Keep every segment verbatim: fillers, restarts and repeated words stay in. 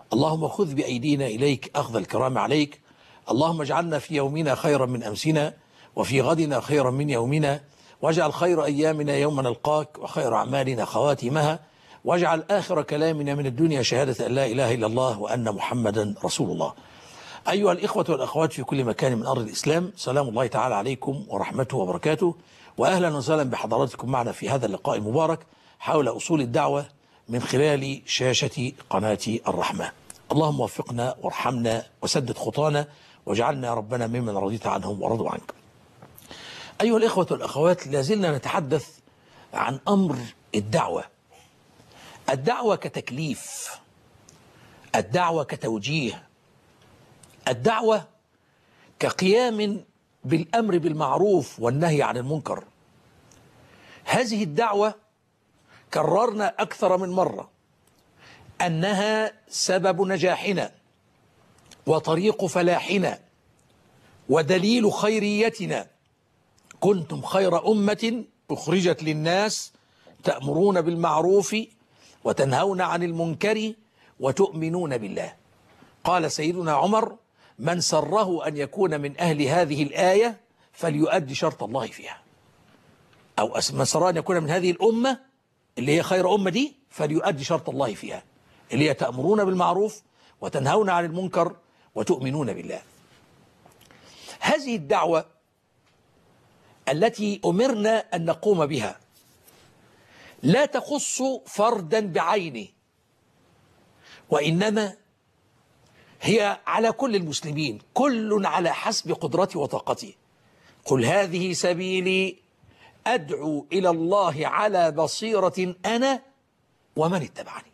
اللهم خذ بأيدينا إليك أخذ الكرام عليك. اللهم اجعلنا في يومنا خيرا من أمسنا، وفي غدنا خيرا من يومنا، واجعل خير أيامنا يوم نلقاك، وخير أعمالنا خواتمها، واجعل آخر كلامنا من الدنيا شهادة أن لا إله إلا الله وأن محمدا رسول الله. أيها الإخوة والأخوات في كل مكان من أرض الإسلام، سلام الله تعالى عليكم ورحمته وبركاته، وأهلا وسهلا بحضراتكم معنا في هذا اللقاء المبارك حول أصول الدعوة من خلال شاشة قناة الرحمة. اللهم وفقنا وارحمنا وسدد خطانا واجعلنا ربنا ممن رضيت عنهم ورضوا عنك. أيها الإخوة والأخوات، لازلنا نتحدث عن أمر الدعوة. الدعوة كتكليف، الدعوة كتوجيه، الدعوة كقيام بالأمر بالمعروف والنهي عن المنكر. هذه الدعوة كررنا أكثر من مرة أنها سبب نجاحنا وطريق فلاحنا ودليل خيريتنا. كنتم خير أمة أخرجت للناس تأمرون بالمعروف وتنهون عن المنكر وتؤمنون بالله. قال سيدنا عمر: من سره أن يكون من أهل هذه الآية فليؤدي شرط الله فيها، أو من سره أن يكون من هذه الأمة اللي هي خير أمة دي فليؤدي شرط الله فيها، اللي هي تأمرون بالمعروف وتنهون عن المنكر وتؤمنون بالله. هذه الدعوة التي أمرنا أن نقوم بها لا تخص فردا بعينه، وإنما هي على كل المسلمين، كل على حسب قدرته وطاقته. قل هذه سبيلي أدعو إلى الله على بصيرة أنا ومن اتبعني.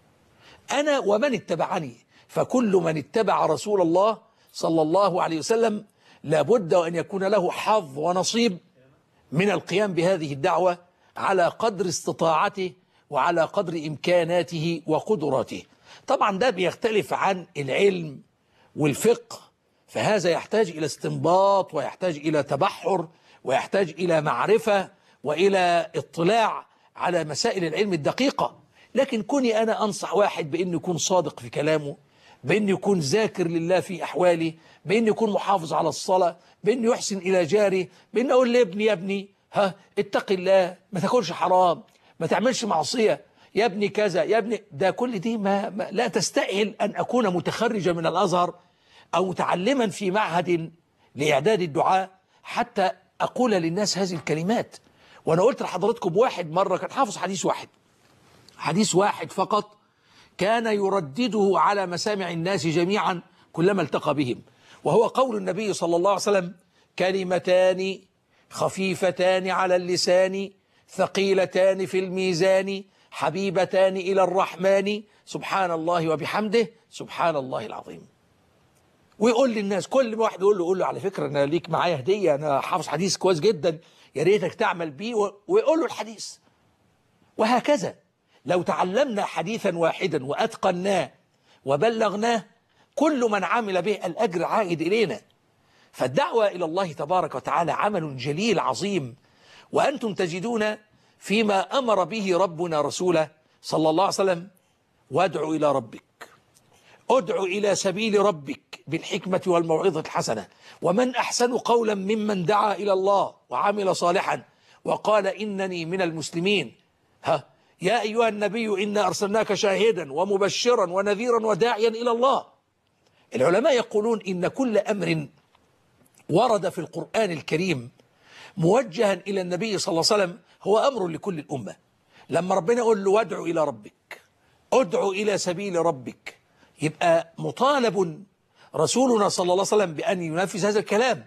أنا ومن اتبعني، فكل من اتبع رسول الله صلى الله عليه وسلم لابد أن يكون له حظ ونصيب من القيام بهذه الدعوة على قدر استطاعته وعلى قدر إمكاناته وقدراته. طبعا ده بيختلف عن العلم والفقه، فهذا يحتاج إلى استنباط ويحتاج إلى تبحر ويحتاج إلى معرفة وإلى اطلاع على مسائل العلم الدقيقة. لكن كوني أنا أنصح واحد بأنه يكون صادق في كلامه، بأنه يكون ذاكر لله في أحواله، بأنه يكون محافظ على الصلاة، بأنه يحسن إلى جاره، بأنه أقول لابني يا ابني ها اتق الله، ما تاكلش حرام، ما تعملش معصية، يا ابني كذا يا ابني، ده كل دي ما, ما لا تستاهل أن أكون متخرجا من الأزهر أو متعلما في معهد لإعداد الدعاء حتى أقول للناس هذه الكلمات. وأنا قلت لحضراتكم واحد مرة كان حافظ حديث واحد، حديث واحد فقط كان يردده على مسامع الناس جميعا كلما التقى بهم، وهو قول النبي صلى الله عليه وسلم: كلمتان خفيفتان على اللسان ثقيلتان في الميزان حبيبتان إلى الرحمن سبحان الله وبحمده سبحان الله العظيم. ويقول للناس، كل ما واحد يقول له يقول له على فكرة أنا ليك معايا هدية، أنا حافظ حديث كويس جدا يا ريتك تعمل بيه، ويقول له الحديث. وهكذا لو تعلمنا حديثا واحدا وأتقناه وبلغناه كل من عمل به الأجر عائد إلينا. فالدعوة إلى الله تبارك وتعالى عمل جليل عظيم، وأنتم تجدون فيما أمر به ربنا رسوله صلى الله عليه وسلم: وادعوا إلى ربك، ادعوا إلى سبيل ربك بالحكمة والموعظة الحسنة، ومن أحسن قولا ممن دعا إلى الله وعمل صالحا وقال إنني من المسلمين. ها يا أيها النبي إنا أرسلناك شاهدا ومبشرا ونذيرا وداعيا إلى الله. العلماء يقولون إن كل أمر ورد في القرآن الكريم موجها إلى النبي صلى الله عليه وسلم هو أمر لكل الأمة. لما ربنا يقول له وادعوا إلى ربك، ادعوا إلى سبيل ربك، يبقى مطالب رسولنا صلى الله عليه وسلم بأن ينفذ هذا الكلام،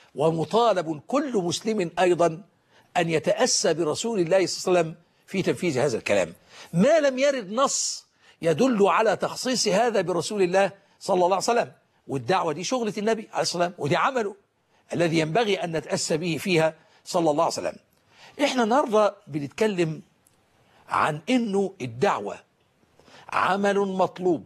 ومطالب كل مسلم أيضا أن يتأسى برسول الله صلى الله عليه وسلم في تنفيذ هذا الكلام. ما لم يرد نص يدل على تخصيص هذا برسول الله صلى الله عليه وسلم. والدعوة دي شغلة النبي عليه الصلاة والسلام، ودي عمله الذي ينبغي أن نتأسى به فيها صلى الله عليه وسلم. إحنا النهاردة بنتكلم عن إنه الدعوة عمل مطلوب،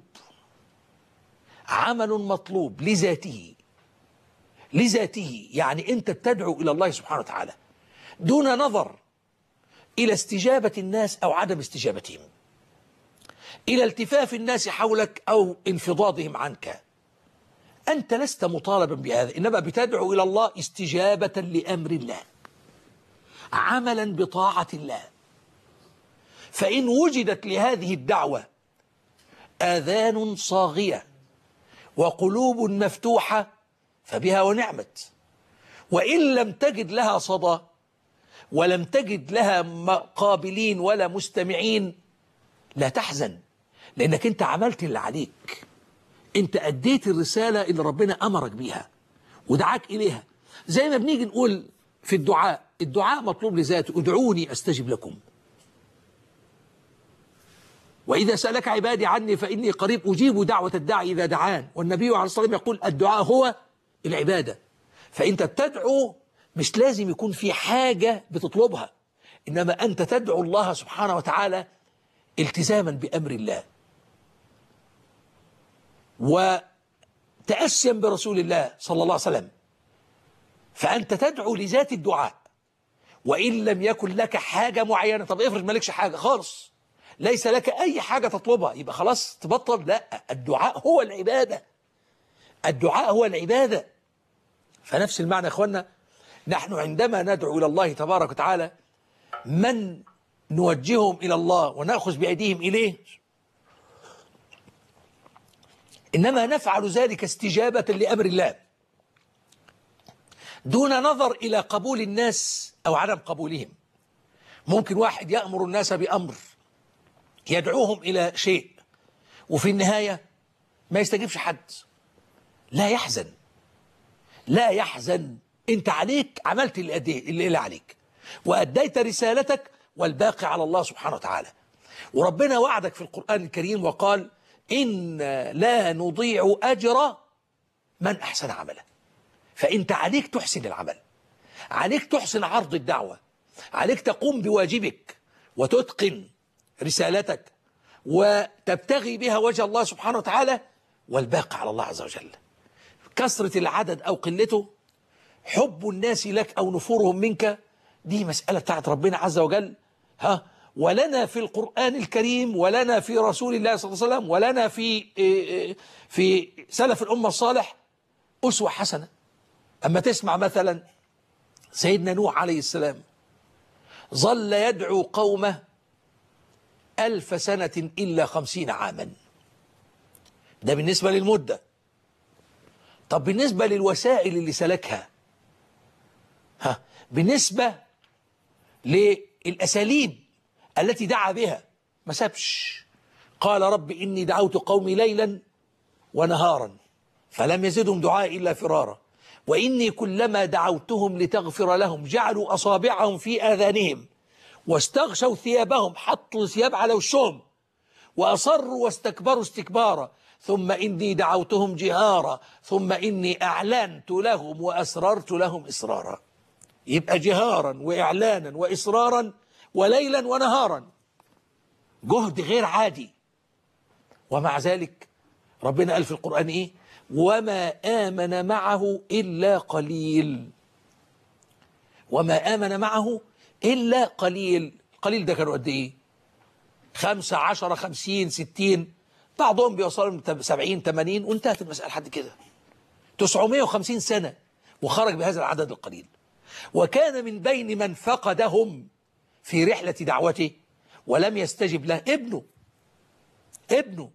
عمل مطلوب لذاته، لذاته يعني أنت تدعو إلى الله سبحانه وتعالى دون نظر إلى استجابة الناس أو عدم استجابتهم. إلى التفاف الناس حولك أو انفضاضهم عنك. أنت لست مطالبا بهذا، إنما بتدعو إلى الله استجابة لأمر الله، عملا بطاعة الله. فإن وجدت لهذه الدعوة آذان صاغية وقلوب مفتوحة فبها ونعمت، وإن لم تجد لها صدى ولم تجد لها قابلين ولا مستمعين لا تحزن، لأنك أنت عملت اللي عليك، أنت أديت الرسالة اللي ربنا أمرك بيها ودعاك إليها. زي ما بنيجي نقول في الدعاء، الدعاء مطلوب لذاته، ادعوني أستجب لكم، وإذا سألك عبادي عني فإني قريب أجيب دعوة الداعي إذا دعان، والنبي عليه الصلاة والسلام يقول الدعاء هو العبادة. فأنت بتدعو مش لازم يكون في حاجة بتطلبها، إنما أنت تدعو الله سبحانه وتعالى التزاما بأمر الله وتأسيا برسول الله صلى الله عليه وسلم. فأنت تدعو لذات الدعاء، وإن لم يكن لك حاجة معينة. طب افرض مالكش حاجة خالص، ليس لك أي حاجة تطلبها، يبقى خلاص تبطل؟ لا، الدعاء هو العبادة، الدعاء هو العبادة. فنفس المعنى يا أخوانا، نحن عندما ندعو إلى الله تبارك وتعالى من نوجههم إلى الله ونأخذ بأيديهم إليه، إنما نفعل ذلك استجابة لأمر الله دون نظر إلى قبول الناس أو عدم قبولهم. ممكن واحد يأمر الناس بأمر يدعوهم إلى شيء وفي النهاية ما يستجيبش حد، لا يحزن، لا يحزن. أنت عليك عملت اللي, اللي عليك وأديت رسالتك، والباقي على الله سبحانه وتعالى. وربنا وعدك في القرآن الكريم وقال إن لا نضيع أجر من أحسن عملا. فأنت عليك تحسن العمل، عليك تحسن عرض الدعوة، عليك تقوم بواجبك وتتقن رسالتك وتبتغي بها وجه الله سبحانه وتعالى، والباقي على الله عز وجل. كثرة العدد أو قلته، حب الناس لك أو نفورهم منك، دي مسألة بتاعت ربنا عز وجل. ها ولنا في القرآن الكريم ولنا في رسول الله صلى الله عليه وسلم ولنا في في سلف الأمة الصالح أسوة حسنة. أما تسمع مثلا سيدنا نوح عليه السلام ظل يدعو قومه ألف سنة إلا خمسين عاما، ده بالنسبة للمدة. طب بالنسبة للوسائل اللي سلكها، ها بالنسبة للأساليب التي دعا بها، ما سابش. قال رب إني دعوت قومي ليلا ونهارا فلم يزدهم دعائي إلا فرارا وإني كلما دعوتهم لتغفر لهم جعلوا أصابعهم في آذانهم واستغشوا ثيابهم، حطوا ثياب على وشهم، وأصروا واستكبروا استكبارا، ثم إني دعوتهم جهارا ثم إني أعلنت لهم وأسررت لهم إسرارا. يبقى جهارا وإعلانا وإسرارا وليلا ونهارا، جهد غير عادي. ومع ذلك ربنا قال في القرآن إيه؟ وما آمن معه إلا قليل، وما آمن معه إلا قليل. قليل ده كانوا قد إيه؟ خمسة عشرة خمسين ستين، بعضهم بيوصلوا سبعين ثمانين، وانتهت المسألة حد كده. تسعمائة وخمسين سنة وخرج بهذا العدد القليل. وكان من بين من فقدهم في رحلة دعوته ولم يستجب له ابنه ابنه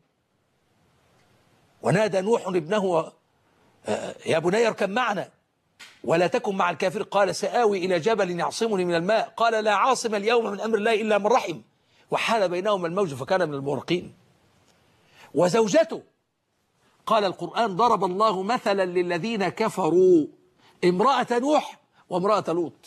ونادى نوح ابنه يا بني اركب معنا ولا تكن مع الكافر، قال سآوي إلى جبل يعصمني من الماء، قال لا عاصم اليوم من أمر الله إلا من رحم، وحال بينهما الموج فكان من المغرقين. وزوجته، قال القرآن ضرب الله مثلا للذين كفروا امرأة نوح وامرأة لوط،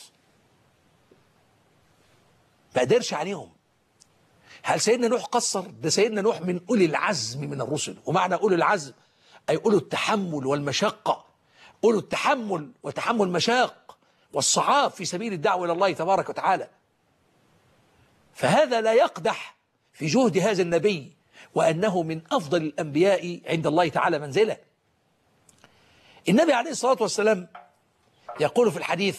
ما قدرش عليهم. هل سيدنا نوح قصر؟ ده سيدنا نوح من أولي العزم من الرسل. ومعنى أولي العزم أي أولو التحمل والمشقة، أولو التحمل وتحمل المشاق والصعاب في سبيل الدعوة إلى الله تبارك وتعالى. فهذا لا يقدح في جهد هذا النبي، وأنه من أفضل الأنبياء عند الله تعالى منزلة. النبي عليه الصلاة والسلام يقول في الحديث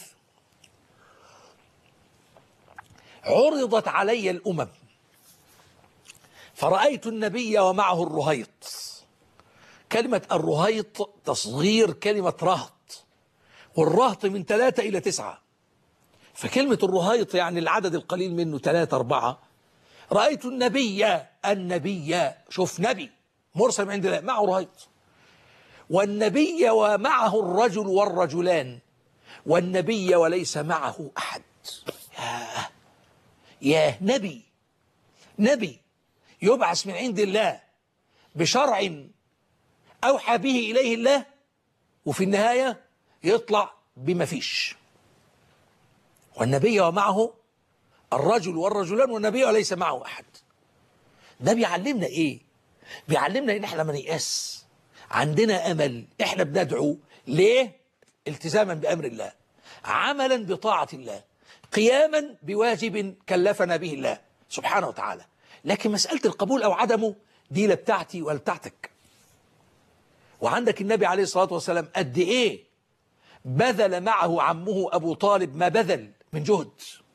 عرضت علي الأمم فرأيت النبي ومعه الرهيط. كلمة الرهيط تصغير كلمة رهط، والرهط من ثلاثة إلى تسعة، فكلمة الرهيط يعني العدد القليل منه ثلاثة أربعة. رأيت النبي النبي شوف نبي مرسل من عند الله معه رهيط، والنبي ومعه الرجل والرجلان، والنبي وليس معه أحد. ياه ياه نبي نبي يبعث من عند الله بشرع أوحى به إليه الله، وفي النهاية يطلع بما فيش. والنبي ومعه الرجل والرجلان والنبي وليس معه أحد. ده بيعلمنا إيه؟ بيعلمنا إن إحنا ما نيأس، عندنا أمل، إحنا بندعو ليه؟ التزاما بأمر الله، عملا بطاعة الله، قياما بواجب كلفنا به الله سبحانه وتعالى. لكن مسألة القبول أو عدمه دي لا بتاعتي ولا بتاعتك. وعندك النبي عليه الصلاة والسلام قد إيه بذل معه عمه أبو طالب ما بذل من جهد،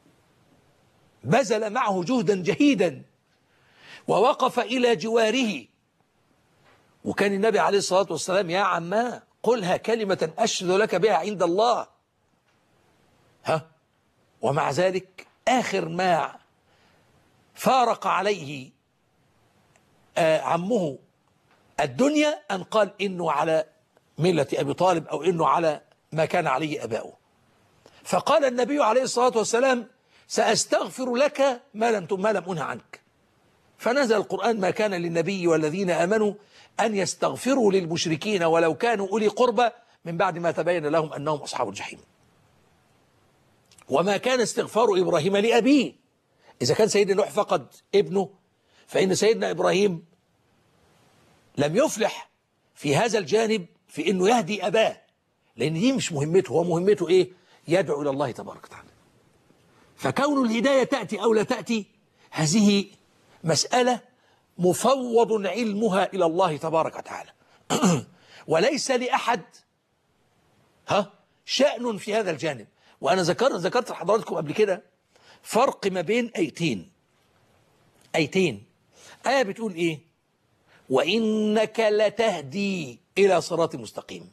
بذل معه جهدا جهيدا ووقف إلى جواره. وكان النبي عليه الصلاة والسلام يا عما قلها كلمة أشهد لك بها عند الله. ها ومع ذلك آخر ما فارق عليه آه عمه الدنيا أن قال إنه على ملة أبي طالب أو إنه على ما كان عليه أباؤه. فقال النبي عليه الصلاة والسلام سأستغفر لك ما لم ما لم أنه عنك. فنزل القرآن ما كان للنبي والذين آمنوا أن يستغفروا للمشركين ولو كانوا أولي قربى من بعد ما تبين لهم أنهم أصحاب الجحيم. وما كان استغفار إبراهيم لأبيه. إذا كان سيدنا نوح فقد ابنه، فإن سيدنا إبراهيم لم يفلح في هذا الجانب في أنه يهدي أباه، لأن دي مش مهمته. هو مهمته إيه؟ يدعو إلى الله تبارك وتعالى. فكون الهداية تأتي أو لا تأتي هذه مسألة مفوض علمها إلى الله تبارك وتعالى وليس لأحد ها شأن في هذا الجانب. وأنا ذكرت ذكرت لحضراتكم قبل كده فرق ما بين آيتين آيتين آية بتقول إيه؟ وإنك لتهدي إلى صراط مستقيم.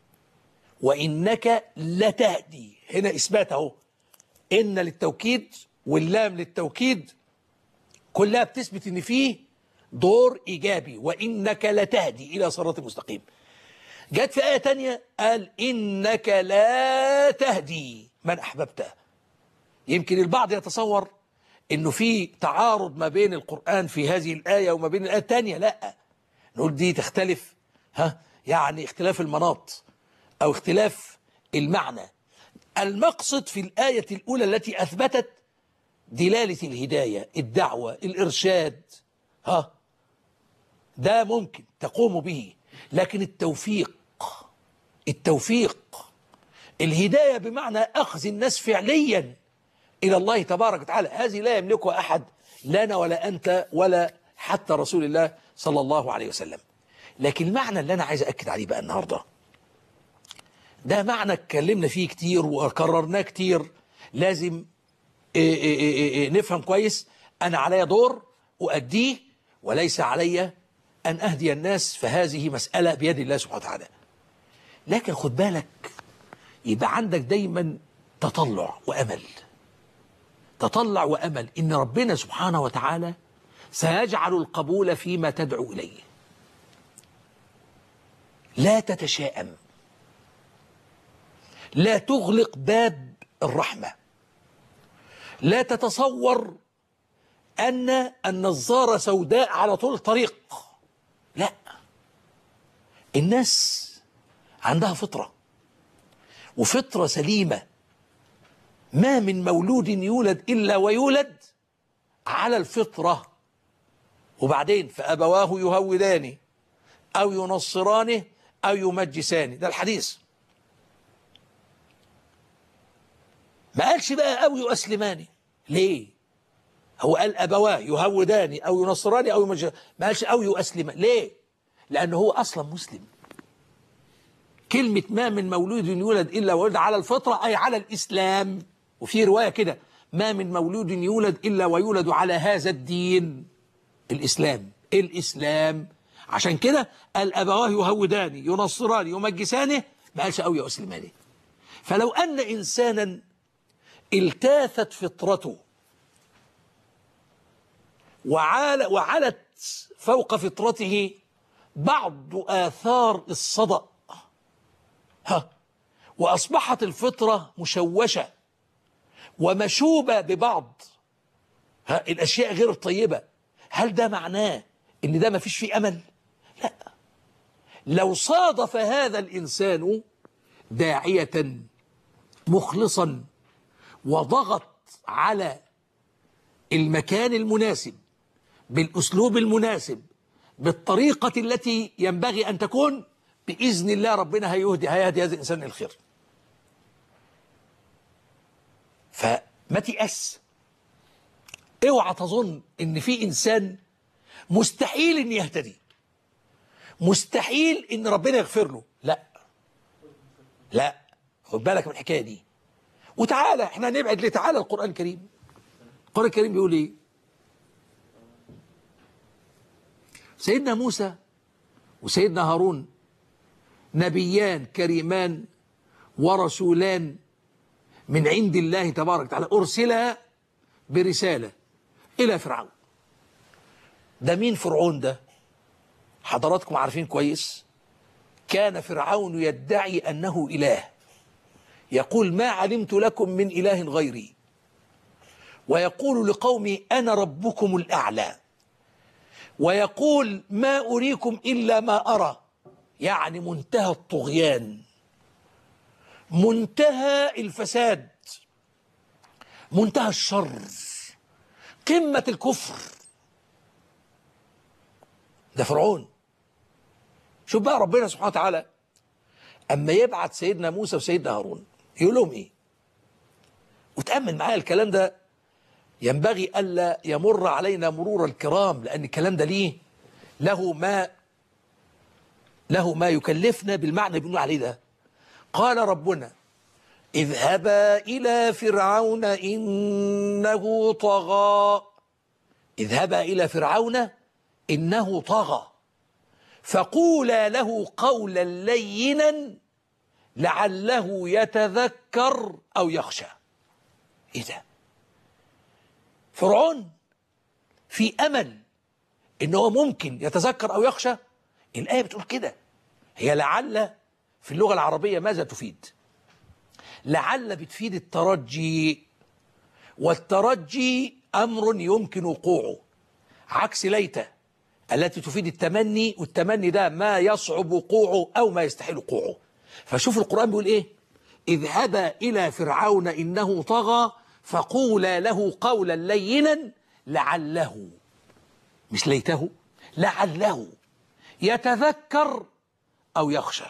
وإنك لتهدي، هنا إثبات أهو، إن للتوكيد واللام للتوكيد كلها بتثبت إن فيه دور إيجابي. وإنك لتهدي إلى صراط مستقيم. جت في آية تانية قال إنك لا تهدي من أحببته. يمكن البعض يتصور إنه في تعارض ما بين القرآن في هذه الآية وما بين الآية التانية. لا، نقول دي تختلف، ها يعني اختلاف المناط أو اختلاف المعنى. المقصد في الآية الأولى التي أثبتت دلالة الهداية، الدعوة، الإرشاد، ها ده ممكن تقوم به. لكن التوفيق التوفيق الهداية بمعنى أخذ الناس فعليا إلى الله تبارك وتعالى، هذه لا يملكها أحد، لا أنا ولا أنت ولا حتى رسول الله صلى الله عليه وسلم. لكن المعنى اللي أنا عايز أكد عليه بقى النهاردة، ده معنى اتكلمنا فيه كتير وكررناه كتير، لازم إيه إيه إيه إيه نفهم كويس. أنا علي دور أؤديه وليس علي أن أهدي الناس، فهذه مسألة بيد الله سبحانه وتعالى. لكن خد بالك، يبقى عندك دايما تطلع وأمل، تطلع وأمل إن ربنا سبحانه وتعالى سيجعل القبول فيما تدعو إليه. لا تتشائم، لا تغلق باب الرحمة، لا تتصور أن النظارة سوداء على طول الطريق. لا، الناس عندها فطرة، وفطرة سليمة. ما من مولود يولد إلا ويولد على الفطرة. وبعدين فأبواه يهودانه أو ينصرانه أو يمجسانه، ده الحديث. ما قالش بقى أو يؤسلماني. ليه؟ هو قال أبواه يهوداني أو ينصراني أو يمجساني، ما قالش أو يؤسلماني. ليه؟ لأنه هو أصلا مسلم. كلمة ما من مولود يولد إلا ويولد على الفطرة أي على الإسلام. وفي رواية كده ما من مولود يولد إلا ويولد على هذا الدين، الإسلام. الإسلام. عشان كده الأبواه يهوداني ينصراني يمجسانه، ما قالش أو يسلمانه. فلو أن إنسانا التاثت فطرته وعال وعلت فوق فطرته بعض آثار الصدأ، ها، وأصبحت الفطرة مشوشة ومشوبة ببعض ها الأشياء غير طيبة، هل ده معناه إن ده ما فيش فيه أمل؟ لا. لو صادف هذا الإنسان داعية مخلصا وضغط على المكان المناسب بالأسلوب المناسب بالطريقة التي ينبغي أن تكون، بإذن الله ربنا هيهدي هيهدي هذا الإنسان الخير. فما تيأس، اوعى تظن ان في انسان مستحيل ان يهتدي، مستحيل ان ربنا يغفر له. لا لا، خد بالك من الحكايه دي. وتعالى احنا نبعد ليه، تعالى القرآن الكريم. القرآن الكريم بيقول ايه؟ سيدنا موسى وسيدنا هارون نبيان كريمان ورسولان من عند الله تبارك وتعالى، أرسلا برسالة إلى فرعون. ده مين فرعون ده؟ حضراتكم عارفين كويس، كان فرعون يدعي أنه إله، يقول ما علمت لكم من إله غيري، ويقول لقومي أنا ربكم الأعلى، ويقول ما أريكم إلا ما أرى. يعني منتهى الطغيان، منتهى الفساد، منتهى الشر، قمة الكفر. ده فرعون. شوف بقى ربنا سبحانه وتعالى أما يبعت سيدنا موسى وسيدنا هارون يقول لهم إيه؟ وتأمل معايا الكلام ده، ينبغي ألا يمر علينا مرور الكرام، لأن الكلام ده ليه له ما له ما يكلفنا بالمعنى اللي بنقول عليه ده. قال ربنا اذهبا إلى فرعون إنه طغى. اذهبا إلى فرعون إنه طغى فقولا له قولا لينا لعله يتذكر أو يخشى. إيه ده؟ فرعون في أمل إنه ممكن يتذكر أو يخشى؟ الآية بتقول كده. هي لعل في اللغة العربية ماذا تفيد؟ لعل بتفيد الترجي، والترجي أمر يمكن وقوعه، عكس ليت التي تفيد التمني، والتمني ده ما يصعب وقوعه أو ما يستحيل وقوعه. فشوف القرآن بيقول إيه؟ اذهبا إلى فرعون إنه طغى فقولا له قولا لينا لعله، مش ليته، لعله يتذكر أو يخشى.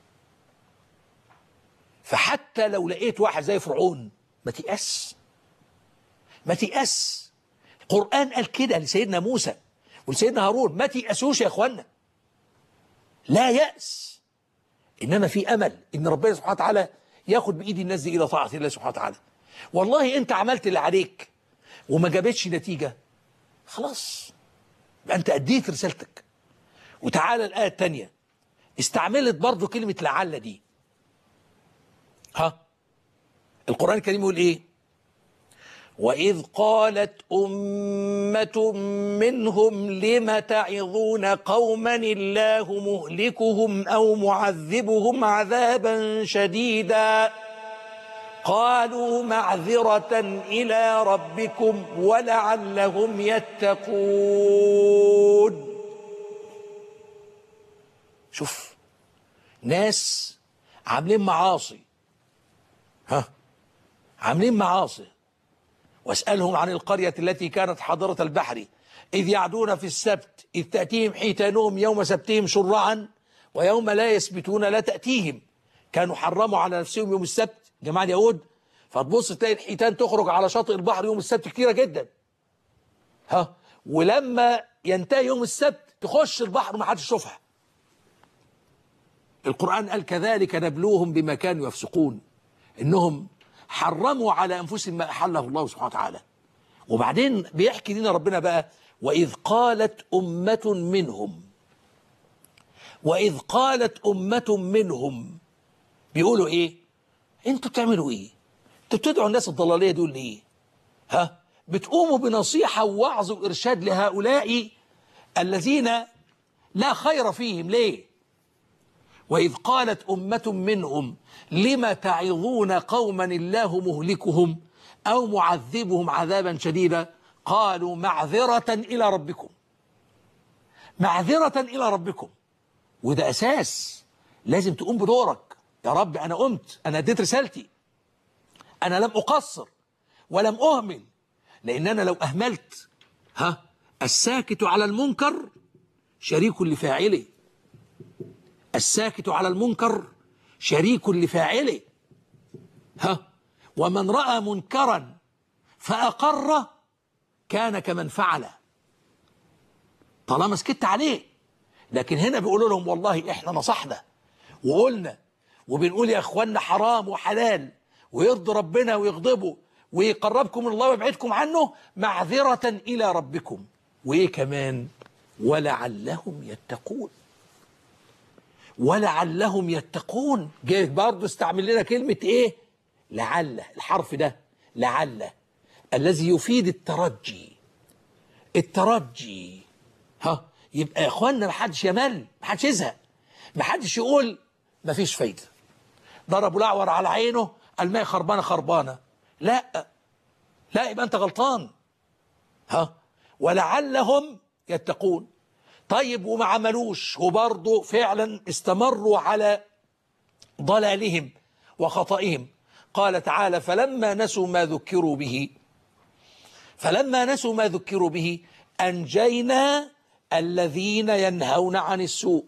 فحتى لو لقيت واحد زي فرعون ما تيأس، ما تيأس. القرآن قال كده لسيدنا موسى ولسيدنا هارون، ما تيأسوش يا اخوانا، لا يأس، إنما في أمل إن ربنا سبحانه وتعالى ياخد بإيد الناس دي إلى طاعة الله سبحانه وتعالى. والله أنت عملت اللي عليك وما جابتش نتيجة، خلاص يبقى أنت أديت رسالتك. وتعالى الآية الثانية استعملت برضو كلمة لعل دي. ها القرآن الكريم يقول إيه؟ وإذ قالت أمة منهم لم تعظون قوما الله مهلكهم أو معذبهم عذابا شديدا قالوا معذرة إلى ربكم ولعلهم يتقون. شوف ناس عاملين معاصي، ها عاملين معاصي. واسألهم عن القرية التي كانت حاضرة البحر إذ يعدون في السبت إذ تأتيهم حيتانهم يوم سبتهم شرعا ويوم لا يسبتون لا تأتيهم. كانوا حرموا على نفسهم يوم السبت جماعة اليهود، فتبص تلاقي الحيتان تخرج على شاطئ البحر يوم السبت كتيرة جدا، ها ولما ينتهي يوم السبت تخش البحر ما حدش يشوفها. القرآن قال كذلك نبلوهم بما كانوا يفسقون، إنهم حرموا على أنفسهم ما أحله الله سبحانه وتعالى. وبعدين بيحكي لنا ربنا بقى وإذ قالت أمة منهم وإذ قالت أمة منهم بيقولوا إيه؟ أنتوا بتعملوا إيه؟ أنتوا بتدعوا الناس الضلالية دول ليه؟ ها؟ بتقوموا بنصيحة ووعظ وإرشاد لهؤلاء الذين لا خير فيهم ليه؟ وإذ قالت أمة منهم لم تعظون قوما الله مهلكهم أو معذبهم عذابا شديدا قالوا معذرة إلى ربكم معذرة إلى ربكم. وده أساس لازم تقوم بدورك. يا رب أنا قمت، أنا اديت رسالتي، أنا لم أقصر ولم أهمل، لأن أنا لو أهملت ها الساكت على المنكر شريك لفاعله، الساكت على المنكر شريك لفاعله. ها ومن رأى منكرا فأقر كان كمن فعله طالما سكت عليه. لكن هنا بيقولوا لهم والله احنا نصحنا وقلنا وبنقول يا اخوانا حرام وحلال ويرضي ربنا ويغضبه ويقربكم من الله ويبعدكم عنه معذرة إلى ربكم. وإيه كمان؟ ولعلهم يتقون، ولعلهم يتقون. جاي برضه استعمل لنا كلمة إيه؟ لعل. الحرف ده لعل الذي يفيد الترجي، الترجي. ها يبقى يا اخوانا ما حدش يمل، ما حدش يزهق، ما حدش يقول ما فيش فايده، ضربوا الاعور على عينه الماء خربانه خربانه. لا لا، يبقى انت غلطان. ها ولعلهم يتقون. طيب وما عملوش وبرضه فعلا استمروا على ضلالهم وخطئهم. قال تعالى فلما نسوا ما ذكروا به فلما نسوا ما ذكروا به أنجينا الذين ينهون عن السوء.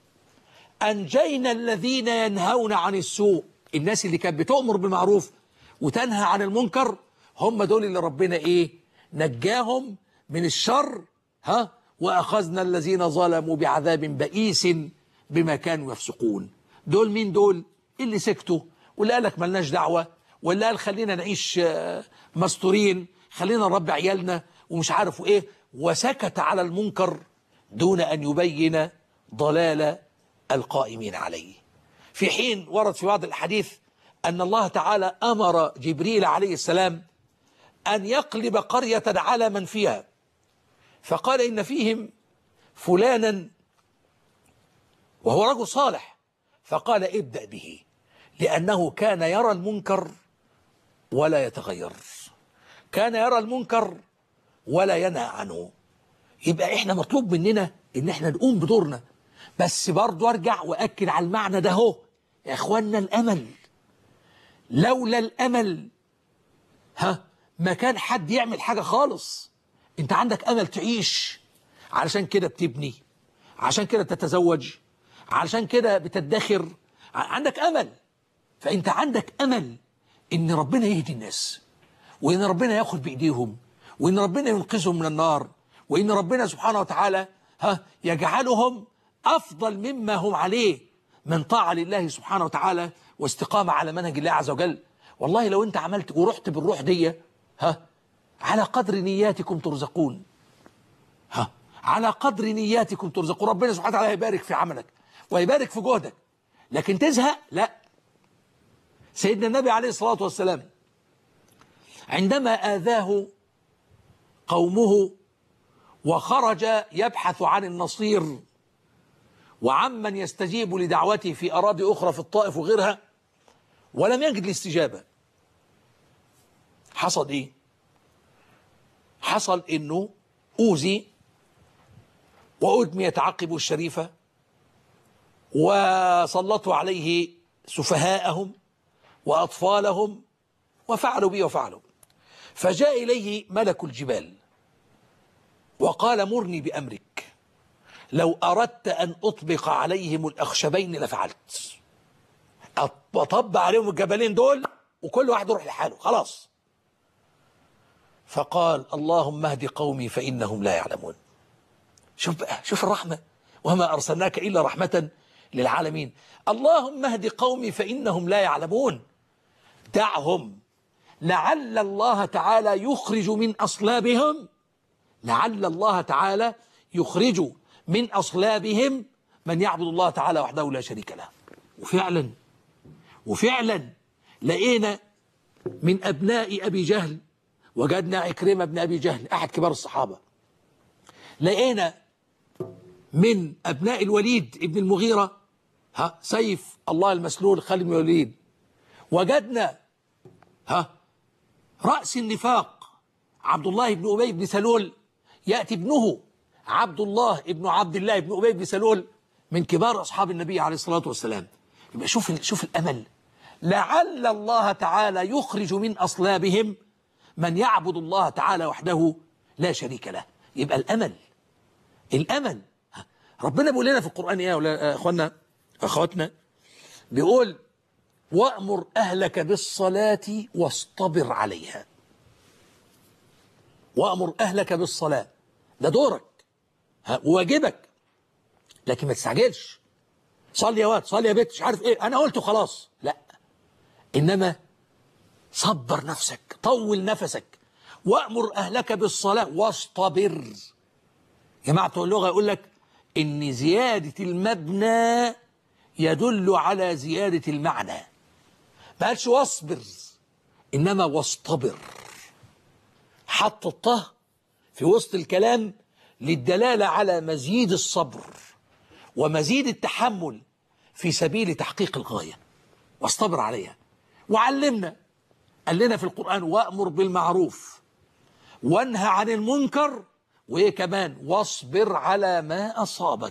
أنجينا الذين ينهون عن السوء. الناس اللي كانت بتؤمر بالمعروف وتنهى عن المنكر هم دول اللي ربنا إيه؟ نجاهم من الشر. ها وأخذنا الذين ظلموا بعذاب بئيس بما كانوا يفسقون. دول مين دول؟ اللي سكتوا واللي قالك ملناش دعوة، واللي قال خلينا نعيش مستورين، خلينا نربي عيالنا ومش عارفوا ايه، وسكت على المنكر دون أن يبين ضلال القائمين عليه. في حين ورد في بعض الحديث أن الله تعالى أمر جبريل عليه السلام أن يقلب قرية على من فيها، فقال إن فيهم فلانا وهو رجل صالح، فقال ابدأ به لأنه كان يرى المنكر ولا يتغير، كان يرى المنكر ولا ينهى عنه. يبقى احنا مطلوب مننا ان احنا نقوم بدورنا. بس برضو ارجع واكد على المعنى ده اهو يا اخوانا، الامل. لولا الامل ها ما كان حد يعمل حاجة خالص. انت عندك امل تعيش، علشان كده بتبني، عشان كده بتتزوج، علشان كده بتدخر، عندك امل. فانت عندك امل ان ربنا يهدي الناس، وان ربنا ياخد بايديهم، وان ربنا ينقذهم من النار، وان ربنا سبحانه وتعالى ها يجعلهم افضل مما هم عليه من طاعة لله سبحانه وتعالى واستقامة على منهج الله عز وجل. والله لو انت عملت ورحت بالروح دي ها على قدر نياتكم ترزقون، ها على قدر نياتكم ترزقون. ربنا سبحانه وتعالى هيبارك في عملك ويبارك في جهدك. لكن تزهق؟ لا. سيدنا النبي عليه الصلاة والسلام عندما آذاه قومه وخرج يبحث عن النصير وعمن يستجيب لدعوته في أراضي أخرى في الطائف وغيرها ولم يجد الاستجابة، حصل إيه؟ حصل إنه أوذي وأدمي يتعقب الشريفة وسلطوا عليه سفهاءهم وأطفالهم وفعلوا به وفعلوا. فجاء إليه ملك الجبال وقال مرني بأمرك، لو أردت أن أطبق عليهم الأخشبين لفعلت. أطبق عليهم الجبلين دول وكل واحد يروح لحاله خلاص. فقال اللهم اهد قومي فإنهم لا يعلمون. شوف بقى، شوف الرحمة، وما أرسلناك إلا رحمة للعالمين. اللهم اهد قومي فإنهم لا يعلمون. دعهم، لعل الله تعالى يخرج من أصلابهم لعل الله تعالى يخرج من أصلابهم من يعبد الله تعالى وحده لا شريك له. وفعلا وفعلا لقينا من أبناء أبي جهل، وجدنا عكرمة بن أبي جهل أحد كبار الصحابة. لقينا من أبناء الوليد ابن المغيرة ها سيف الله المسلول خالد بن الوليد. وجدنا ها رأس النفاق عبد الله بن أبي بن سلول، يأتي ابنه عبد الله ابن عبد الله بن أبي بن سلول من كبار أصحاب النبي عليه الصلاة والسلام. يبقى شوف شوف الأمل، لعل الله تعالى يخرج من أصلابهم من يعبد الله تعالى وحده لا شريك له. يبقى الأمل الأمل ربنا بيقول لنا في القرآن يا أخوانا أخواتنا، بيقول وأمر أهلك بالصلاة واصطبر عليها. وأمر أهلك بالصلاة، ده دورك وواجبك، لكن ما تستعجلش. صلي يا واد، صلي يا بنت، مش عارف ايه، انا قلته خلاص، لا، انما صبر نفسك، طول نفسك. وأمر أهلك بالصلاة واصطبر. جماعة اللغة يقول لك إن زيادة المبنى يدل على زيادة المعنى. ما قالش واصبر، إنما واصطبر. حط الطه في وسط الكلام للدلالة على مزيد الصبر ومزيد التحمل في سبيل تحقيق الغاية، واصطبر عليها. وعلمنا، قال لنا في القرآن وأمر بالمعروف وانهى عن المنكر، وإيه كمان؟ واصبر على ما أصابك.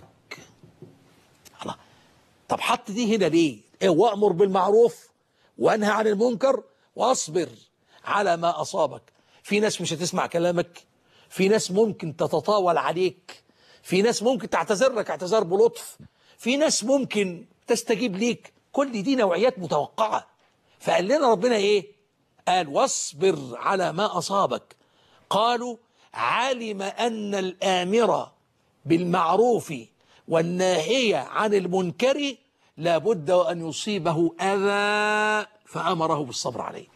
الله، طب حط دي هنا ليه؟ إيه وأمر بالمعروف وانهى عن المنكر واصبر على ما أصابك. في ناس مش هتسمع كلامك، في ناس ممكن تتطاول عليك، في ناس ممكن تعتذر لك اعتذار بلطف، في ناس ممكن تستجيب ليك، كل دي نوعيات متوقعة. فقال لنا ربنا إيه؟ قال واصبر على ما أصابك. قالوا علم أن الآمر بالمعروف والناهي عن المنكر لابد وأن يصيبه أذى، فأمره بالصبر عليه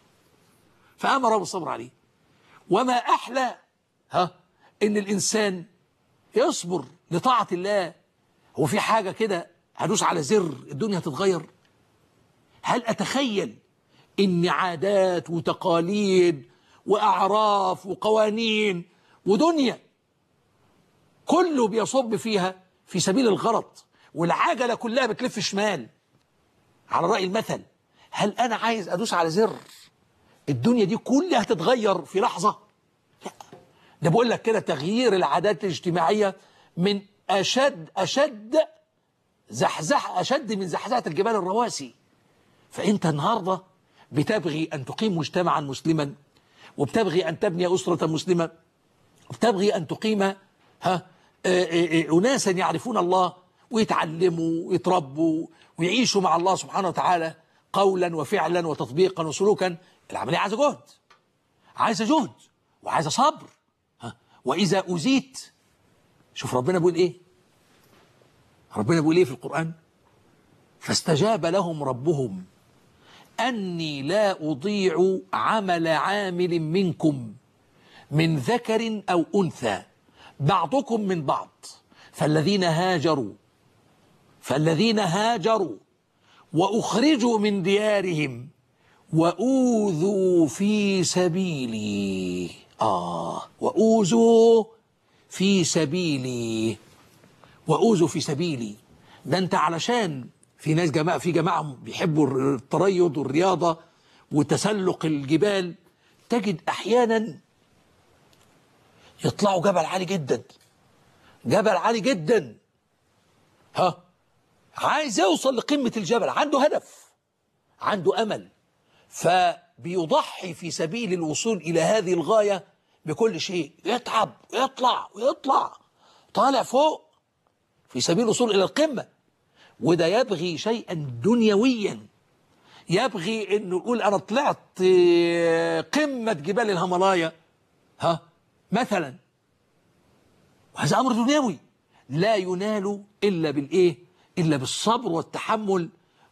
فأمره بالصبر عليه. وما أحلى ها إن الإنسان يصبر لطاعة الله. هو في حاجة كده هدوس على زر الدنيا هتتغير؟ هل أتخيل إن عادات وتقاليد وأعراف وقوانين ودنيا كله بيصب فيها في سبيل الغلط، والعجلة كلها بتلف شمال على رأي المثل؟ هل أنا عايز أدوس على زر الدنيا دي كلها هتتغير في لحظة؟ لا، ده بقول لك كده تغيير العادات الاجتماعية من أشد أشد زحزح أشد من زحزحة الجبال الرواسي. فأنت النهاردة بتبغي أن تقيم مجتمعا مسلما، وبتبغي أن تبني أسرة مسلمة، وبتبغي أن تقيم ها أناسا يعرفون الله ويتعلموا ويتربوا ويعيشوا مع الله سبحانه وتعالى قولا وفعلا وتطبيقا وسلوكا. العملية عايزة جهد، عايزة جهد وعايزة صبر. ها وإذا أوذيت، شوف ربنا بيقول إيه؟ ربنا بيقول إيه في القرآن؟ فاستجاب لهم ربهم أني لا أضيع عمل عامل منكم من ذكر أو أنثى بعضكم من بعض فالذين هاجروا فالذين هاجروا وأخرجوا من ديارهم وأوذوا في سبيلي آه وأوذوا في سبيلي وأوذوا في سبيلي. ده أنت علشان في ناس جماعة في جماعة بيحبوا التريض والرياضة وتسلق الجبال، تجد أحيانا يطلعوا جبل عالي جدا جبل عالي جدا ها عايز يوصل لقمة الجبل، عنده هدف، عنده أمل، فبيضحي في سبيل الوصول إلى هذه الغاية بكل شيء، يتعب ويطلع ويطلع طالع فوق في سبيل الوصول إلى القمة. وده يبغي شيئا دنيويا، يبغي انه يقول انا طلعت قمة جبال الهيمالايا ها مثلا، وهذا امر دنيوي لا ينال الا بالايه؟ الا بالصبر والتحمل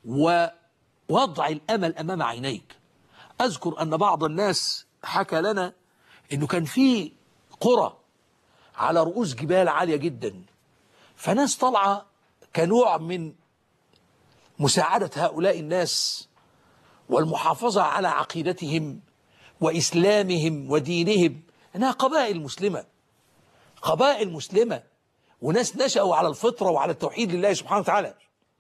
ووضع الامل امام عينيك. اذكر ان بعض الناس حكى لنا انه كان في قرى على رؤوس جبال عالية جدا، فناس طالعة كنوع من مساعدة هؤلاء الناس والمحافظة على عقيدتهم وإسلامهم ودينهم، إنها قبائل مسلمة، قبائل مسلمة وناس نشأوا على الفطرة وعلى التوحيد لله سبحانه وتعالى.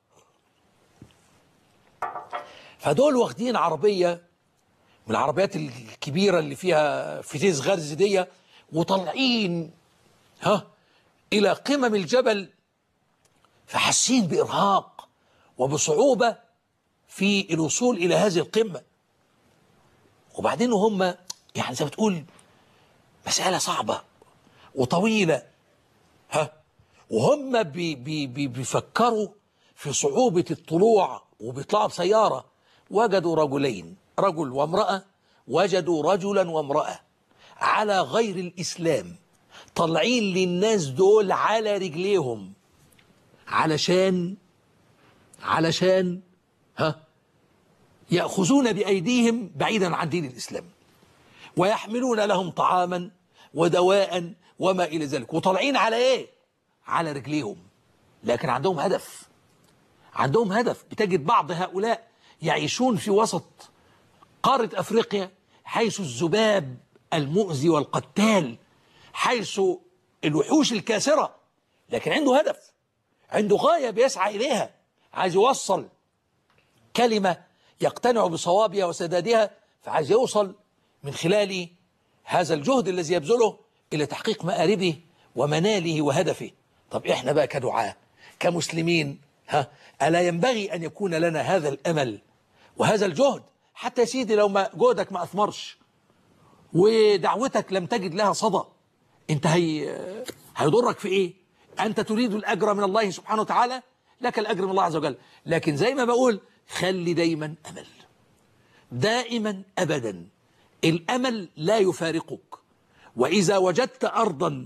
فدول واخدين عربية من العربيات الكبيرة اللي فيها فتيس غرز دي، وطالعين ها إلى قمم الجبل، فحاسين بإرهاق وبصعوبة في الوصول إلى هذه القمة. وبعدين هم يعني زي ما تقول مسألة صعبة وطويلة، ها وهم بي بي بي بيفكروا في صعوبة الطلوع وبيطلعوا بسيارة، وجدوا رجلين، رجل وامرأة، وجدوا رجلا وامرأة على غير الإسلام طالعين للناس دول على رجليهم علشان علشان ها يأخذون بأيديهم بعيدا عن دين الإسلام، ويحملون لهم طعاما ودواء وما إلى ذلك، وطالعين على إيه؟ على رجليهم، لكن عندهم هدف، عندهم هدف. بتجد بعض هؤلاء يعيشون في وسط قارة أفريقيا، حيث الذباب المؤذي والقتال، حيث الوحوش الكاسرة، لكن عنده هدف، عنده غاية بيسعى إليها، عايز يوصل كلمة يقتنع بصوابها وسدادها، فعايز يوصل من خلال هذا الجهد الذي يبذله إلى تحقيق مآربه ومناله وهدفه. طب إحنا بقى كدعاة كمسلمين، ها ألا ينبغي أن يكون لنا هذا الأمل وهذا الجهد؟ حتى يا سيدي لو ما جهدك ما أثمرش ودعوتك لم تجد لها صدى، أنت هي هيضرك في إيه؟ أنت تريد الأجر من الله سبحانه وتعالى، لك الأجر من الله عز وجل، لكن زي ما بقول خلي دايما أمل، دائما أبدا الأمل لا يفارقك. وإذا وجدت أرضا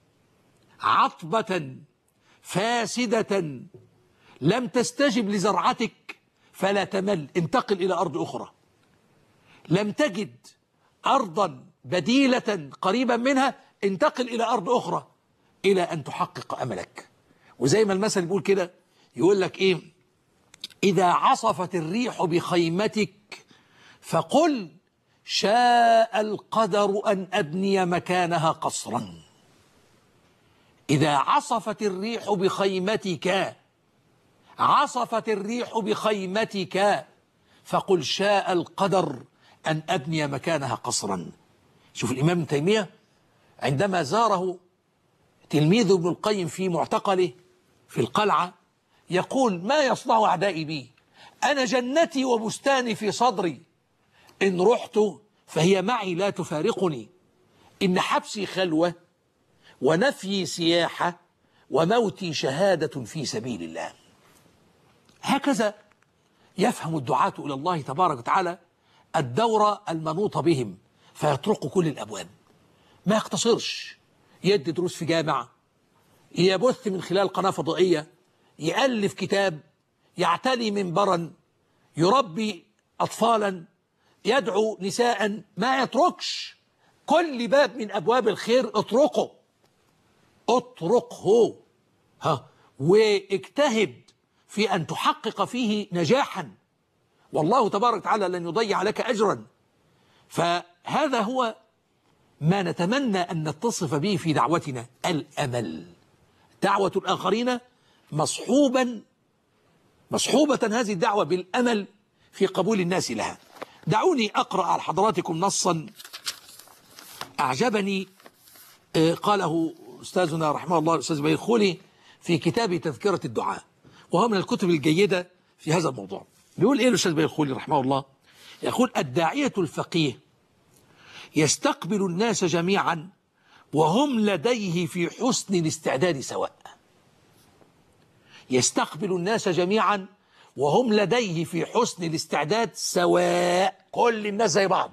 عطبة فاسدة لم تستجب لزرعتك فلا تمل، انتقل إلى أرض أخرى. لم تجد أرضا بديلة قريبا منها، انتقل إلى أرض أخرى إلى أن تحقق أملك. وزي ما المثل بيقول كده، يقول لك إيه؟ إذا عصفت الريح بخيمتك فقل شاء القدر أن أبني مكانها قصرا. إذا عصفت الريح بخيمتك، عصفت الريح بخيمتك فقل شاء القدر أن أبني مكانها قصرا. شوف الإمام ابن تيمية عندما زاره تلميذ ابن القيم في معتقله في القلعة، يقول ما يصنع أعدائي بي؟ أنا جنتي وبستاني في صدري، إن رحت فهي معي لا تفارقني، إن حبسي خلوة ونفيي سياحة وموتي شهادة في سبيل الله. هكذا يفهم الدعاة إلى الله تبارك وتعالى الدورة المنوطة بهم، فيطرقوا كل الأبواب، ما يقتصرش يدي دروس في جامعة، يبث من خلال قناة فضائية، يألف كتاب، يعتلي منبرا، يربي أطفالا، يدعو نساء، ما يتركش كل باب من أبواب الخير اطرقه، اطرقه ها واجتهد في أن تحقق فيه نجاحا، والله تبارك وتعالى لن يضيع لك أجرا. فهذا هو ما نتمنى أن نتصف به في دعوتنا، الأمل. دعوة الآخرين مصحوبا مصحوبة هذه الدعوة بالأمل في قبول الناس لها. دعوني أقرأ على حضراتكم نصا أعجبني قاله أستاذنا رحمه الله الأستاذ بيخولي في كتاب تذكرة الدعاء، وهو من الكتب الجيدة في هذا الموضوع. بيقول إيه الأستاذ بيخولي رحمه الله؟ يقول الداعية الفقيه يستقبل الناس جميعا وهم لديه في حسن الاستعداد سواء. يستقبل الناس جميعا وهم لديه في حسن الاستعداد سواء، كل الناس زي بعض،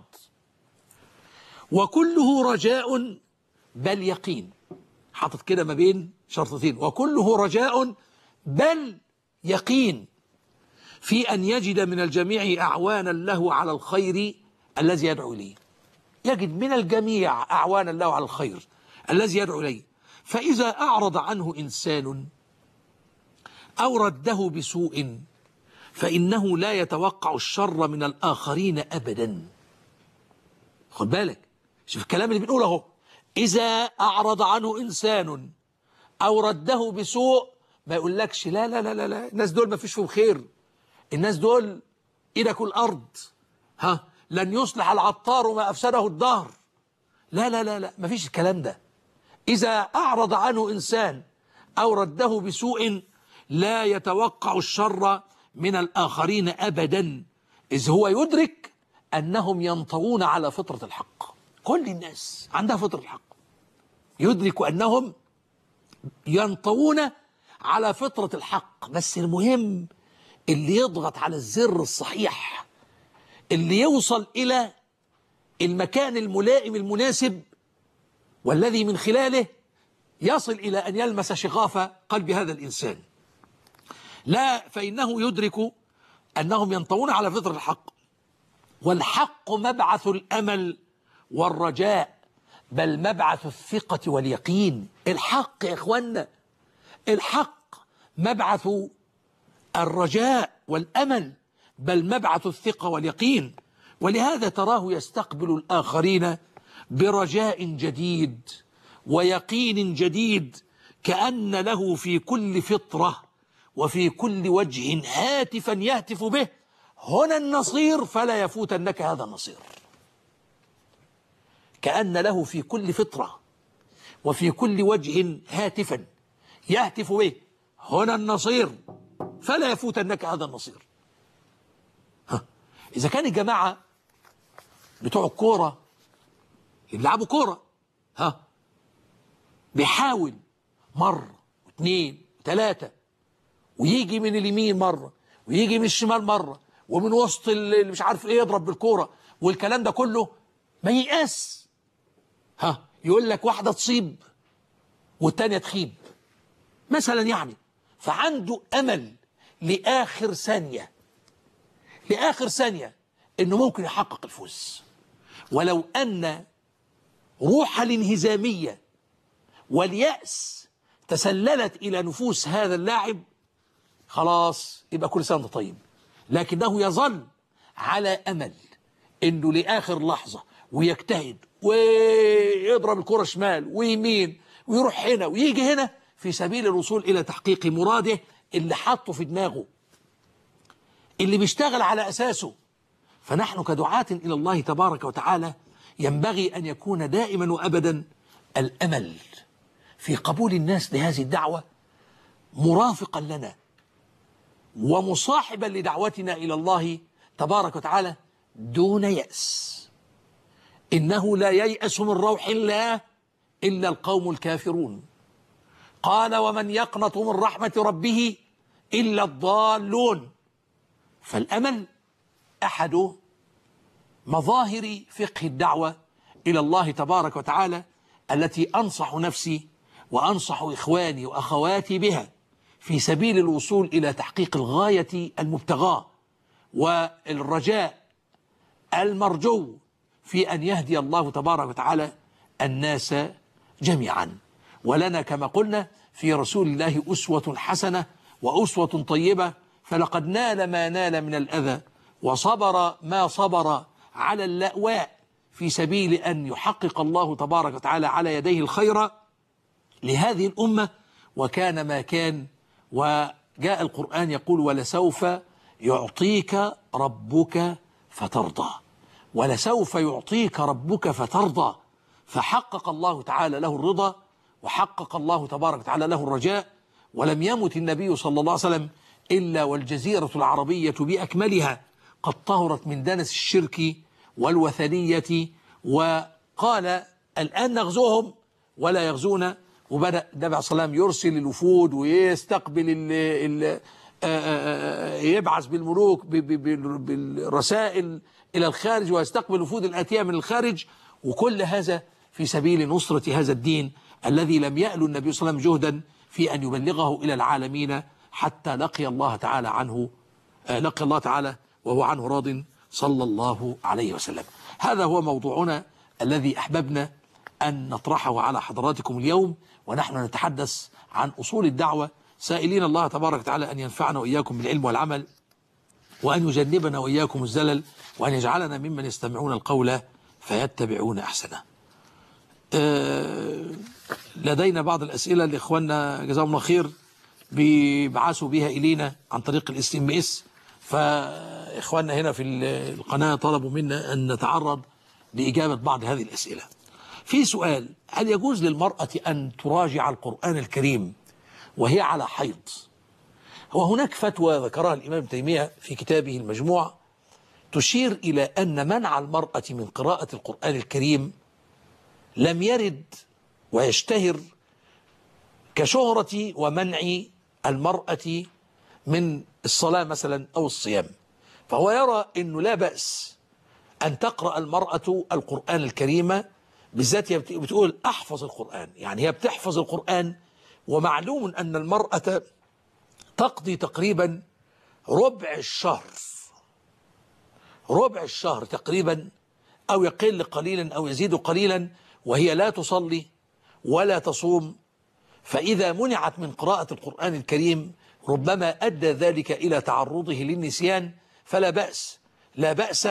وكله رجاء بل يقين، حاطط كده ما بين شرطتين، وكله رجاء بل يقين في أن يجد من الجميع أعوانا له على الخير الذي يدعو إليه. يجد من الجميع أعوانا له على الخير الذي يدعو إليه، فإذا أعرض عنه إنسان أو رده بسوء فإنه لا يتوقع الشر من الآخرين أبدا. خد بالك، شوف الكلام اللي بنقوله اهو، إذا أعرض عنه إنسان أو رده بسوء، ما يقولكش لا لا لا لا لا الناس دول ما فيش فيهم خير، الناس دول إيدك الأرض، ها لن يصلح العطار ما أفسده الدهر. لا لا لا لا ما فيش الكلام ده. إذا أعرض عنه إنسان أو رده بسوء لا يتوقع الشر من الآخرين أبدا، إذ هو يدرك أنهم ينطوون على فطرة الحق. كل الناس عندها فطرة الحق، يدرك أنهم ينطوون على فطرة الحق، بس المهم اللي يضغط على الزر الصحيح، اللي يوصل إلى المكان الملائم المناسب، والذي من خلاله يصل إلى أن يلمس شغاف قلب هذا الإنسان. لا، فإنه يدرك أنهم ينطوون على فطرة الحق، والحق مبعث الأمل والرجاء، بل مبعث الثقة واليقين. الحق يا إخوانا، الحق مبعث الرجاء والأمل، بل مبعث الثقة واليقين. ولهذا تراه يستقبل الآخرين برجاء جديد ويقين جديد، كأن له في كل فطرة وفي كل وجه هاتفا يهتف به: هنا النصير فلا يفوتنك هذا النصير. كأن له في كل فطرة وفي كل وجه هاتفا يهتف به: هنا النصير فلا يفوتنك هذا النصير. ها. إذا كان الجماعة بتوع الكورة يلعبوا كورة، ها بيحاول مرة واثنين وثلاثة، ويجي من اليمين مرة ويجي من الشمال مرة ومن وسط اللي مش عارف ايه يضرب بالكورة والكلام ده كله، ما ييأس. ها يقول لك واحدة تصيب والتانية تخيب مثلا يعني، فعنده أمل لآخر ثانية، لآخر ثانية إنه ممكن يحقق الفوز. ولو أن روح الانهزامية واليأس تسللت إلى نفوس هذا اللاعب، خلاص يبقى كل سنة طيب، لكنه يظل على أمل إنه لآخر لحظة ويجتهد ويضرب الكرة شمال ويمين ويروح هنا ويجي هنا في سبيل الوصول إلى تحقيق مراده اللي حطه في دماغه، اللي بيشتغل على أساسه. فنحن كدعاة إلى الله تبارك وتعالى ينبغي أن يكون دائما وأبدا الأمل في قبول الناس لهذه الدعوة مرافقا لنا ومصاحبا لدعوتنا إلى الله تبارك وتعالى دون يأس. إنه لا ييأس من روح الله إلا القوم الكافرون. قال: ومن يقنط من رحمة ربه إلا الضالون. فالأمل أحد مظاهر فقه الدعوة إلى الله تبارك وتعالى التي أنصح نفسي وأنصح إخواني وأخواتي بها في سبيل الوصول إلى تحقيق الغاية المبتغاة والرجاء المرجو في أن يهدي الله تبارك وتعالى الناس جميعا. ولنا كما قلنا في رسول الله أسوة حسنة وأسوة طيبة، فلقد نال ما نال من الأذى وصبر ما صبر على اللأواء في سبيل أن يحقق الله تبارك وتعالى على يديه الخير لهذه الأمة، وكان ما كان. وجاء القرآن يقول: ولسوف يعطيك ربك فترضى. ولسوف يعطيك ربك فترضى. فحقق الله تعالى له الرضا وحقق الله تبارك وتعالى له الرجاء. ولم يمت النبي صلى الله عليه وسلم إلا والجزيرة العربية بأكملها قد طهرت من دنس الشرك والوثنية، وقال: الآن نغزوهم ولا يغزونا. وبدأ النبي عليه الصلاة والسلام يرسل الوفود ويستقبل ال ال يبعث بالملوك بالرسائل إلى الخارج ويستقبل الوفود الآتية من الخارج، وكل هذا في سبيل نصرة هذا الدين الذي لم يأل النبي صلى الله عليه وسلم جهدا في أن يبلغه إلى العالمين حتى لقي الله تعالى عنه لقي الله تعالى وهو عنه راض صلى الله عليه وسلم. هذا هو موضوعنا الذي أحببنا أن نطرحه على حضراتكم اليوم، ونحن نتحدث عن أصول الدعوة، سائلين الله تبارك وتعالى أن ينفعنا وإياكم بالعلم والعمل، وأن يجنبنا وإياكم الزلل، وأن يجعلنا ممن يستمعون القول فيتبعون أحسنه. لدينا بعض الأسئلة لإخواننا جزاهم الله خير بيبعثوا بها إلينا عن طريق الاس ام اس، فإخواننا هنا في القناة طلبوا منا أن نتعرض لإجابة بعض هذه الأسئلة. في سؤال: هل يجوز للمرأة أن تراجع القرآن الكريم وهي على حيض؟ هو هناك فتوى ذكرها الإمام ابن تيمية في كتابه المجموع تشير إلى أن منع المرأة من قراءة القرآن الكريم لم يرد ويشتهر كشهرة ومنع المرأة من الصلاة مثلا أو الصيام، فهو يرى أنه لا بأس أن تقرأ المرأة القرآن الكريم، بالذات هي بتقول أحفظ القرآن، يعني هي بتحفظ القرآن، ومعلوم أن المرأة تقضي تقريبا ربع الشهر ربع الشهر تقريبا، أو يقل قليلا أو يزيد قليلا، وهي لا تصلي ولا تصوم. فإذا منعت من قراءة القرآن الكريم ربما أدى ذلك إلى تعرضه للنسيان، فلا بأس لا بأس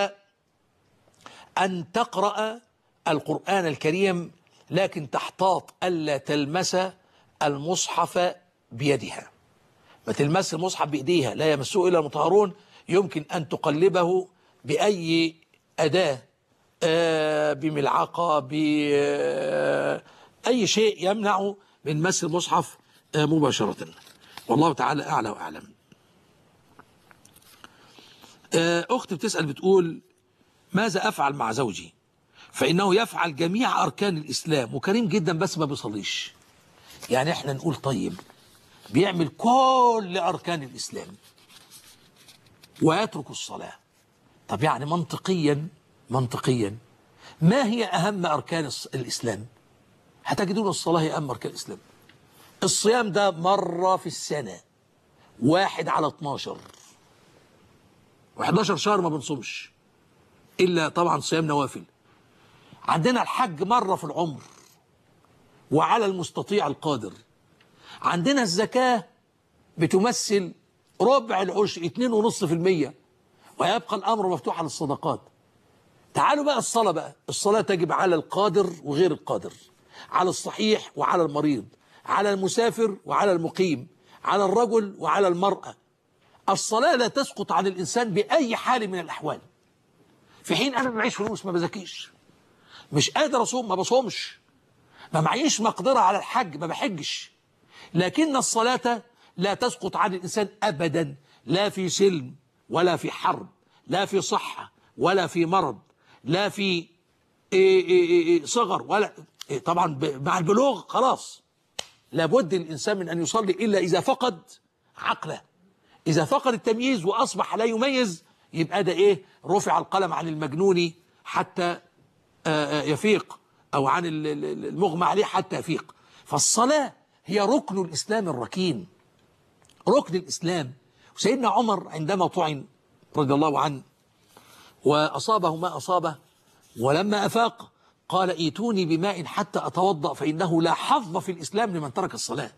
أن تقرأ القرآن الكريم، لكن تحتاط ألا تلمس المصحف بيدها، ما تلمس المصحف بإيديها، لا يمسه إلا المطهرون. يمكن أن تقلبه بأي أداة، بملعقة، بأي شيء يمنع من مس المصحف مباشرة. والله تعالى أعلى وأعلم. أخت بتسأل بتقول: ماذا أفعل مع زوجي فإنه يفعل جميع أركان الإسلام وكريم جدا بس ما بيصليش؟ يعني احنا نقول طيب بيعمل كل أركان الإسلام ويترك الصلاة. طب يعني منطقيا منطقيا ما هي أهم أركان الإسلام؟ هتجدون الصلاة هي أهم أركان الإسلام. الصيام ده مرة في السنة، واحد على اتناشر، وحداشر شهر ما بنصومش إلا طبعا صيام نوافل. عندنا الحج مرة في العمر وعلى المستطيع القادر. عندنا الزكاة بتمثل ربع العشر، اتنين ونص في المية، ويبقى الأمر مفتوح على الصدقات. تعالوا بقى الصلاة بقى، الصلاة تجب على القادر وغير القادر، على الصحيح وعلى المريض، على المسافر وعلى المقيم، على الرجل وعلى المرأة. الصلاة لا تسقط عن الإنسان بأي حال من الأحوال. في حين أنا ما معيش فلوس ما بزكيش، مش قادر أصوم ما بصومش، ما معيش مقدرة على الحج ما بحجش، لكن الصلاة لا تسقط عن الإنسان أبدا، لا في سلم ولا في حرب، لا في صحة ولا في مرض، لا في إيه إيه إيه صغر ولا إيه. طبعا مع البلوغ خلاص لابد الإنسان من أن يصلي إلا إذا فقد عقله، إذا فقد التمييز وأصبح لا يميز، يبقى ده إيه؟ رفع القلم عن المجنون حتى يفيق، أو عن المغمى عليه حتى يفيق. فالصلاة هي ركن الإسلام الركين، ركن الإسلام. وسيدنا عمر عندما طعن رضي الله عنه وأصابه ما أصابه، ولما أفاق قال: ايتوني بماء حتى أتوضأ فإنه لا حظ في الإسلام لمن ترك الصلاة.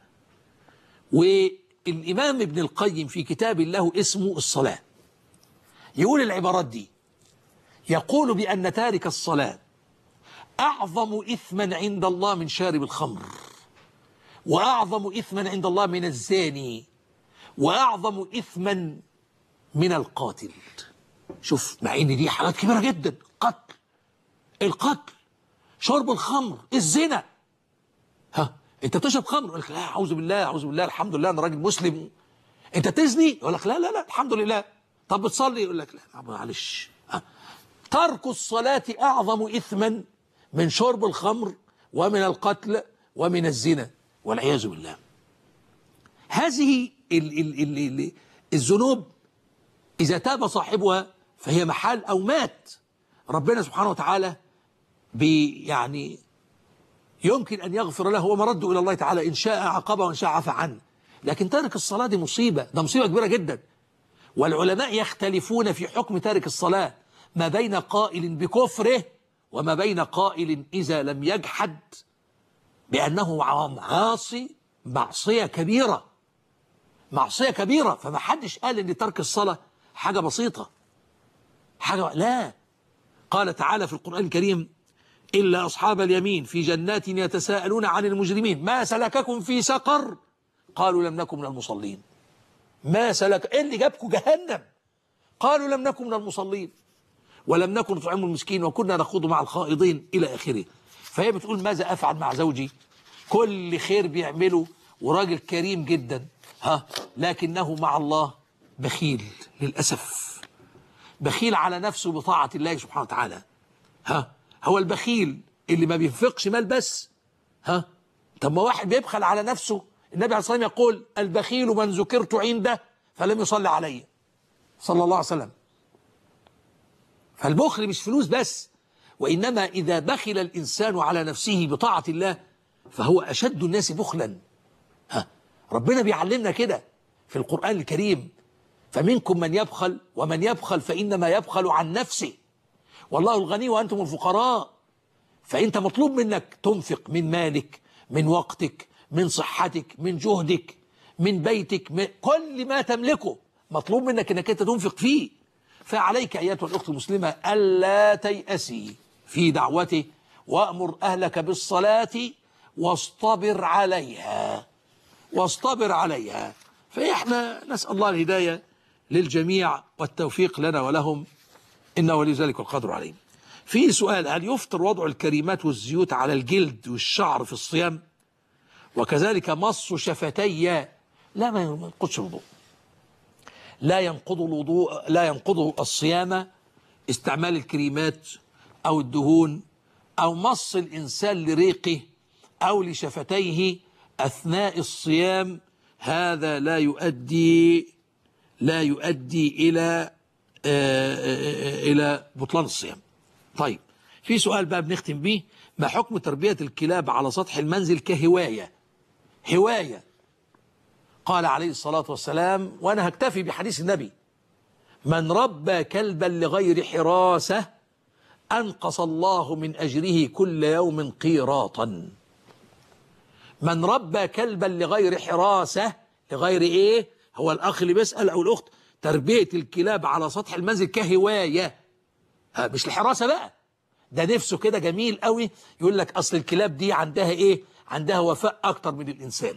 والإمام ابن القيم في كتاب له اسمه الصلاة يقول العبارات دي، يقول بأن تارك الصلاة أعظم إثما عند الله من شارب الخمر، وأعظم إثما عند الله من الزاني، وأعظم إثما من القاتل. شوف، مع إن دي حاجات كبيرة جدا، قتل، القتل، شرب الخمر، الزنا. ها أنت بتشرب خمر؟ يقول لك لا أعوذ بالله أعوذ بالله الحمد لله أنا راجل مسلم. أنت تزني؟ يقول لك لا لا لا الحمد لله. طب بتصلي؟ يقول لك لا معلش. ترك الصلاة أعظم إثما من شرب الخمر ومن القتل ومن الزنا والعياذ بالله. هذه ال ال ال ال الذنوب إذا تاب صاحبها فهي محال أو مات، ربنا سبحانه وتعالى يعني يمكن أن يغفر له ومرده إلى الله تعالى، إن شاء عاقبه وإن شاء عفى عنه. لكن تارك الصلاة دي مصيبة، ده مصيبة كبيرة جدا. والعلماء يختلفون في حكم تارك الصلاة ما بين قائل بكفره وما بين قائل إذا لم يجحد بأنه عاصي معصية كبيرة، معصية كبيرة. فما حدش قال ان ترك الصلاة حاجة بسيطة، حاجة لا. قال تعالى في القرآن الكريم: إلا أصحاب اليمين في جنات يتساءلون عن المجرمين ما سلككم في سقر قالوا لم نكن من المصلين. ما سلك، إيه اللي جابكم جهنم؟ قالوا لم نكن من المصلين ولم نكن نطعم المسكين وكنا نخوض مع الخائضين إلى آخره. فهي بتقول: ماذا أفعل مع زوجي؟ كل خير بيعمله وراجل كريم جدا، ها، لكنه مع الله بخيل للأسف، بخيل على نفسه بطاعة الله سبحانه وتعالى. ها، هو البخيل اللي ما بينفقش مال بس. ها، طب ما واحد بيبخل على نفسه، النبي عليه الصلاة والسلام يقول: البخيل من ذكرت عنده فلم يصلي علي، صلى الله عليه وسلم. فالبخل مش فلوس بس، وإنما إذا بخل الإنسان على نفسه بطاعة الله فهو أشد الناس بخلا. ها، ربنا بيعلمنا كده في القرآن الكريم: فمنكم من يبخل ومن يبخل فإنما يبخل عن نفسه والله الغني وأنتم الفقراء. فأنت مطلوب منك تنفق من مالك، من وقتك، من صحتك، من جهدك، من بيتك، من كل ما تملكه مطلوب منك أنك أنت تنفق فيه. فعليك أيتها الأخت المسلمة ألا تيأسي في دعوته، وأمر أهلك بالصلاة واصطبر عليها، واصطبر عليها. فإحنا نسأل الله الهداية للجميع والتوفيق لنا ولهم، إنه ولي ذلك والقادر عليه. في سؤال: هل يفطر وضع الكريمات والزيوت على الجلد والشعر في الصيام؟ وكذلك مص شفتي؟ لا، ما ينقضش الوضوء، لا ينقض الوضوء، لا ينقض الصيام استعمال الكريمات أو الدهون أو مص الإنسان لريقه أو لشفتيه أثناء الصيام. هذا لا يؤدي لا يؤدي إلى إلى بطلان الصيام. طيب، في سؤال بقى بنختم بيه: ما حكم تربية الكلاب على سطح المنزل كهواية؟ هواية. قال عليه الصلاة والسلام، وأنا هكتفي بحديث النبي: من ربى كلبا لغير حراسة أنقص الله من أجره كل يوم قيراطا. من ربى كلبا لغير حراسة، لغير إيه؟ هو الأخ اللي بيسأل أو الأخت، تربية الكلاب على سطح المنزل كهواية، مش الحراسة بقى. ده نفسه كده جميل قوي يقول لك أصل الكلاب دي عندها إيه؟ عندها وفاء أكتر من الإنسان.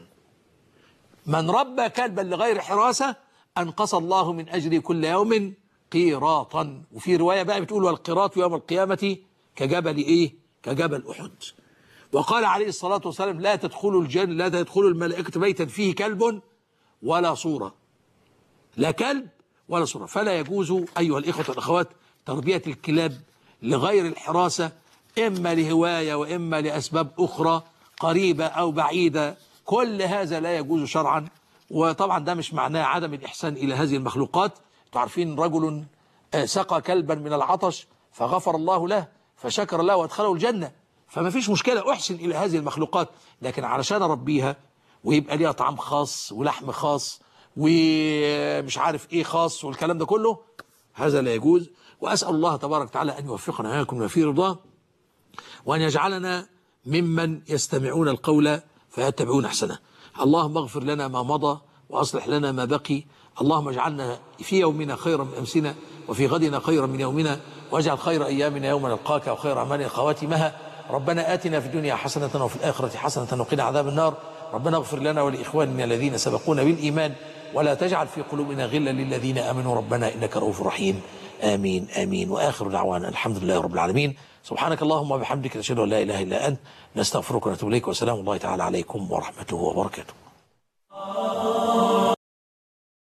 من ربى كلبا لغير حراسة أنقص الله من أجره كل يوم قيراطا. وفي رواية بقى بتقول: والقيراط يوم القيامة كجبل إيه؟ كجبل أحد. وقال عليه الصلاة والسلام: لا تدخلوا الجنة، لا تدخلوا الملائكة بيتا فيه كلب ولا صورة، لا كلب ولا صورة. فلا يجوز أيها الإخوة والأخوات تربية الكلاب لغير الحراسة، إما لهواية وإما لأسباب أخرى قريبة أو بعيدة. كل هذا لا يجوز شرعا. وطبعا ده مش معناه عدم الإحسان إلى هذه المخلوقات. تعرفين رجل سقى كلبا من العطش فغفر الله له فشكر الله وادخله الجنة. فما فيش مشكلة أحسن إلى هذه المخلوقات، لكن علشان أربيها ويبقى ليها طعام خاص ولحم خاص ومش عارف إيه خاص والكلام ده كله، هذا لا يجوز. وأسأل الله تبارك وتعالى أن يوفقنا وإياكم وفي رضاه، وأن يجعلنا ممن يستمعون القول فيتبعون أحسنه. اللهم اغفر لنا ما مضى وأصلح لنا ما بقي. اللهم اجعلنا في يومنا خيرا من أمسنا وفي غدنا خيرا من يومنا، واجعل خير أيامنا يوم نلقاك وخير أعمالنا خواتمها. ربنا آتنا في الدنيا حسنة وفي الآخرة حسنة وقنا عذاب النار. ربنا اغفر لنا ولإخواننا الذين سبقونا بالإيمان ولا تجعل في قلوبنا غلا للذين آمنوا ربنا إنك رؤوف رحيم. آمين آمين. وآخر دعوانا الحمد لله رب العالمين. سبحانك اللهم وبحمدك نشهد أن لا إله إلا أنت نستغفرك ونتوب إليك. وسلام الله تعالى عليكم ورحمته وبركاته.